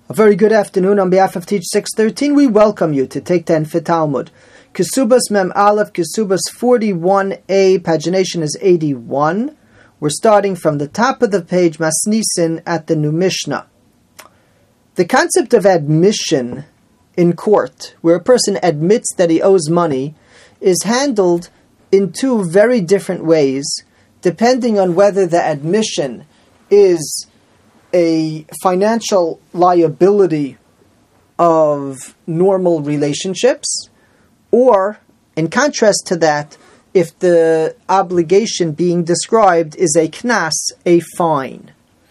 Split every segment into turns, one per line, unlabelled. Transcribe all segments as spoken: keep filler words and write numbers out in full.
A very good afternoon. On behalf of Teach six thirteen, we welcome you to Take ten for Talmud. Kesubos Mem Aleph, Kesubos forty-one a, pagination is eighty-one. We're starting from the top of the page, Masnisin, at the new Mishnah. The concept of admission in court, where a person admits that he owes money, is handled in two very different ways, depending on whether the admission is a financial liability of normal relationships, or, in contrast to that, if the obligation being described is a knas, a fine.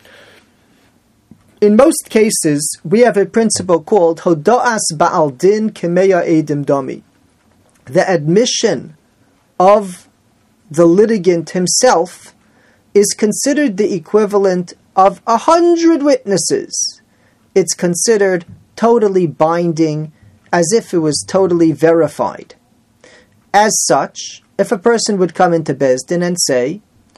In most cases, we have a principle called Hoda'as Ba'al Din Kemeya Edim Dami. The admission of the litigant himself is considered the equivalent of a hundred witnesses. It's considered totally binding, as if it was totally verified. As such, if a person would come into Beis Din and say,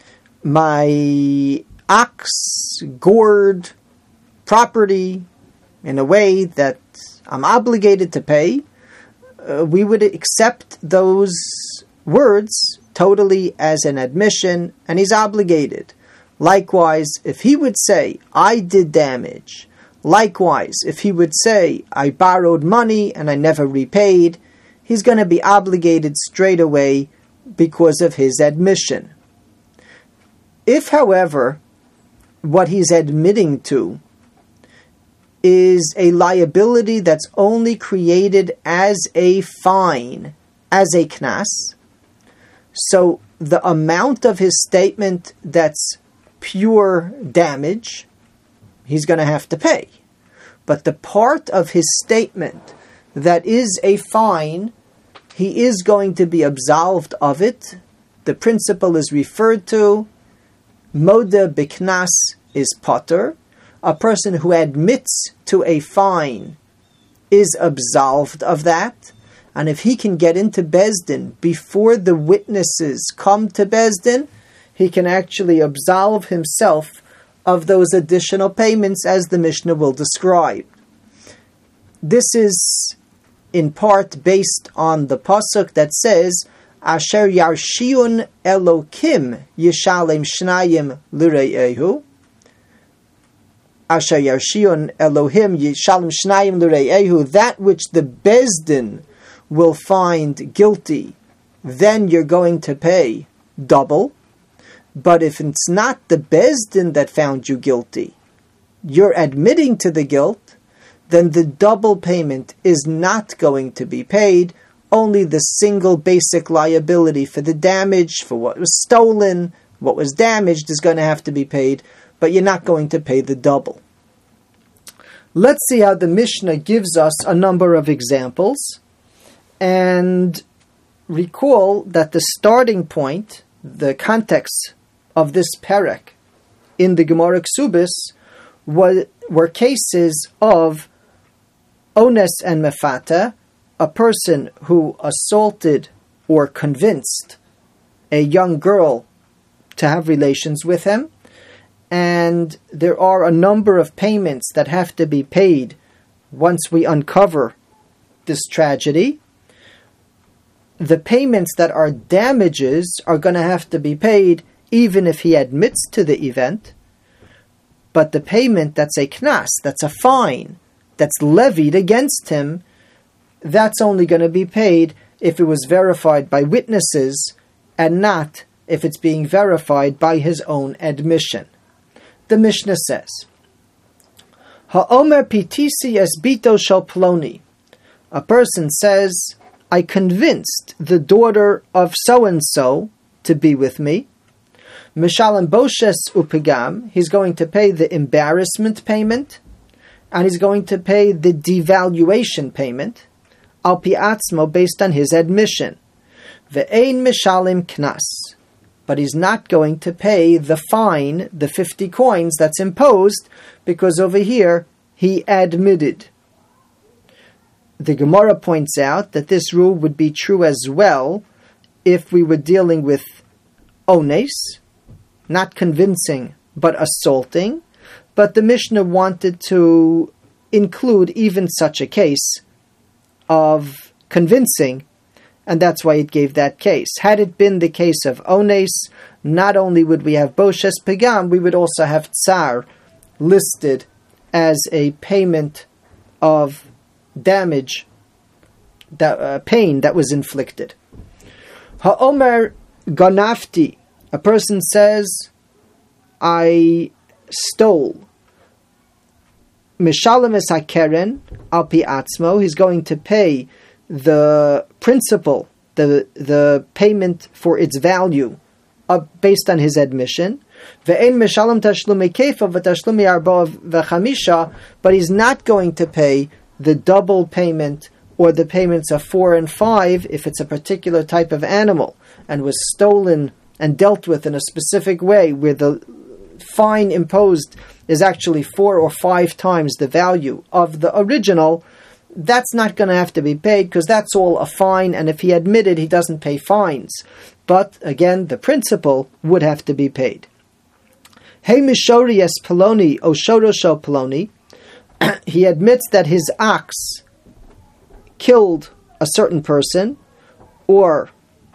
my ox gored property in a way that I'm obligated to pay, uh, we would accept those words totally as an admission, and he's obligated. Likewise, if he would say, I did damage, likewise, if he would say, I borrowed money and I never repaid, he's going to be obligated straight away because of his admission. If, however, what he's admitting to is a liability that's only created as a fine, as a knas, so the amount of his statement that's pure damage, he's going to have to pay. But the part of his statement that is a fine, he is going to be absolved of it. The principle is referred to, Moda Biknas is potter. A person who admits to a fine is absolved of that. And if he can get into Beis Din before the witnesses come to Beis Din, he can actually absolve himself of those additional payments, as the Mishnah will describe. This is in part based on the pasuk that says, Asher Yarshiun Elokim Yishalem Shnayim L'Re'ehu. Asher Yarshiun Elohim Yishalem Shnayim L'Re'ehu. That which the Beis Din will find guilty, then you're going to pay double. But if it's not the Beis Din that found you guilty, you're admitting to the guilt, then the double payment is not going to be paid. Only the single basic liability for the damage, for what was stolen, what was damaged, is going to have to be paid, but you're not going to pay the double. Let's see how the Mishnah gives us a number of examples, and recall that the starting point, the context of this perek in the Gemara Ksubis were, were cases of ones and mefata, a person who assaulted or convinced a young girl to have relations with him, and there are a number of payments that have to be paid once we uncover this tragedy. The payments that are damages are going to have to be paid even if he admits to the event, but the payment that's a knas, that's a fine, that's levied against him, that's only going to be paid if it was verified by witnesses and not if it's being verified by his own admission. The Mishnah says, Ha'omer pitisi es bito shel ploni. A person says, I convinced the daughter of so-and-so to be with me. Mishalem boshes upigam, he's going to pay the embarrassment payment, and he's going to pay the devaluation payment, al pi atzmo, based on his admission. Ve'ein mishalem knas, but he's not going to pay the fine, the fifty coins that's imposed, because over here he admitted. The Gemara points out that this rule would be true as well if we were dealing with ones, not convincing, but assaulting. But the Mishnah wanted to include even such a case of convincing, and that's why it gave that case. Had it been the case of ones, not only would we have boshes pagam, we would also have tsar listed as a payment of damage, that uh, pain that was inflicted. Ha'omer ganafti, a person says, I stole. Mishalem es hakeren al pi atzmo, he's going to pay the principal, the the payment for its value, uh, based on his admission. Ve'en mishalem tashlumi kefa v'tashlumi arba v'chamisha, but he's not going to pay the double payment or the payments of four and five if it's a particular type of animal and was stolen and dealt with in a specific way where the fine imposed is actually four or five times the value of the original. That's not going to have to be paid because that's all a fine, and if he admitted, he doesn't pay fines. But again, the principal would have to be paid. Hey mishori es peloni o shorosho peloni, he admits that his ox killed a certain person or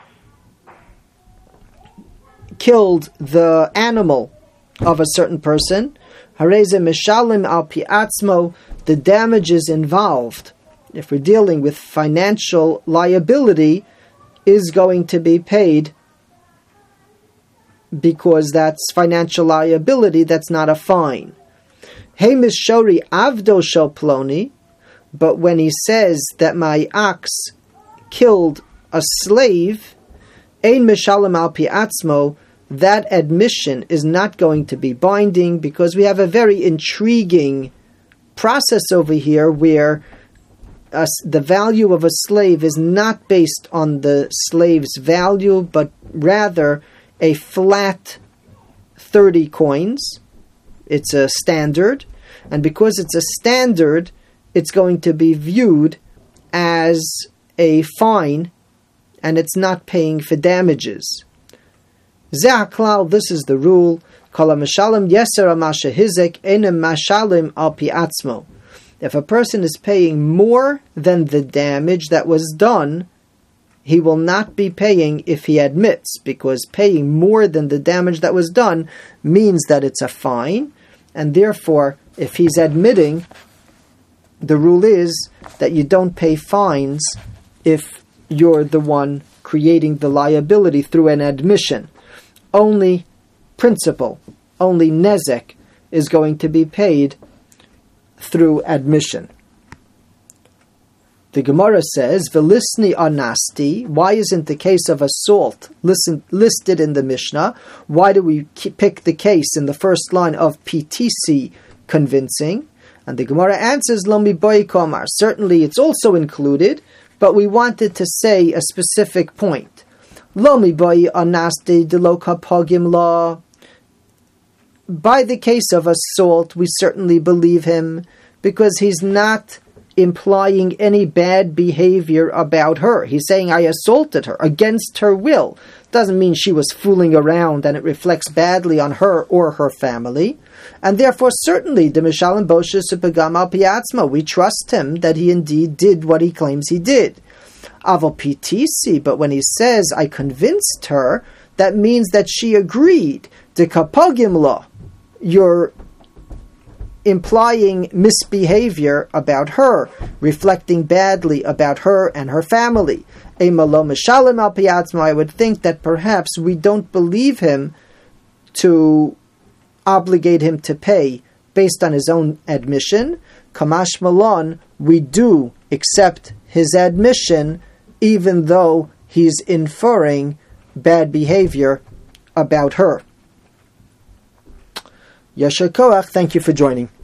killed the animal of a certain person. Hareze mishalim al pi atzmo, the damages involved, if we're dealing with financial liability, is going to be paid because that's financial liability, that's not a fine. Hey mishori avdo shel ploni, but when he says that my ox killed a slave, ein mishalim al pi atzmo, that admission is not going to be binding because we have a very intriguing process over here where uh, the value of a slave is not based on the slave's value, but rather a flat thirty coins. It's a standard, and because it's a standard, it's going to be viewed as a fine, and it's not paying for damages. Ze'aklal, this is the rule. Kol ha'mishalim yeser ha'masha hizek enem mashalim al pi atzmo. If a person is paying more than the damage that was done, he will not be paying if he admits, because paying more than the damage that was done means that it's a fine, and therefore, if he's admitting, the rule is that you don't pay fines if you're the one creating the liability through an admission. Only principal, only nezek is going to be paid through admission. The Gemara says, "Velisni anasti." Why isn't the case of assault listen, listed in the Mishnah? Why do we pick the case in the first line of P T C convincing? And the Gemara answers, "Lomi boy komar." Certainly, it's also included, but we wanted to say a specific point. Lomi boy anasti delo kapogim la. By the case of assault, we certainly believe him because he's not implying any bad behavior about her. He's saying, I assaulted her against her will. Doesn't mean she was fooling around and it reflects badly on her or her family. And therefore, certainly, the Mishalim Boshes Pagam al Piatzma, we trust him that he indeed did what he claims he did. Aval P T C, but when he says, I convinced her, that means that she agreed. De Kapogim law, you're implying misbehavior about her, reflecting badly about her and her family. I would think that perhaps we don't believe him to obligate him to pay based on his own admission. Kamash Malon, we do accept his admission even though he's inferring bad behavior about her. Yasher Koach, thank you for joining.